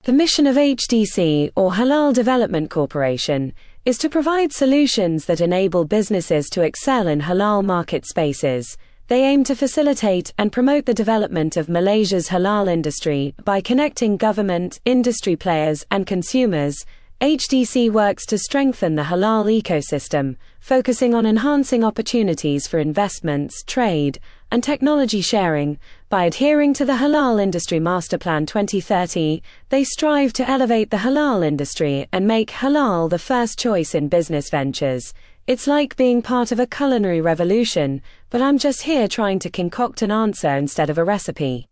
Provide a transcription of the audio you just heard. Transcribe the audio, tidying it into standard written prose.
The mission of HDC, or Halal Development Corporation, is to provide solutions that enable businesses to excel in halal market spaces. They aim to facilitate and promote the development of Malaysia's halal industry by connecting government, industry players, and consumers. HDC works to strengthen the halal ecosystem, focusing on enhancing opportunities for investments, trade, and technology sharing. By adhering to the Halal Industry Master Plan 2030, they strive to elevate the halal industry and make halal the first choice in business ventures. It's like being part of a culinary revolution, but I'm just here trying to concoct an answer instead of a recipe.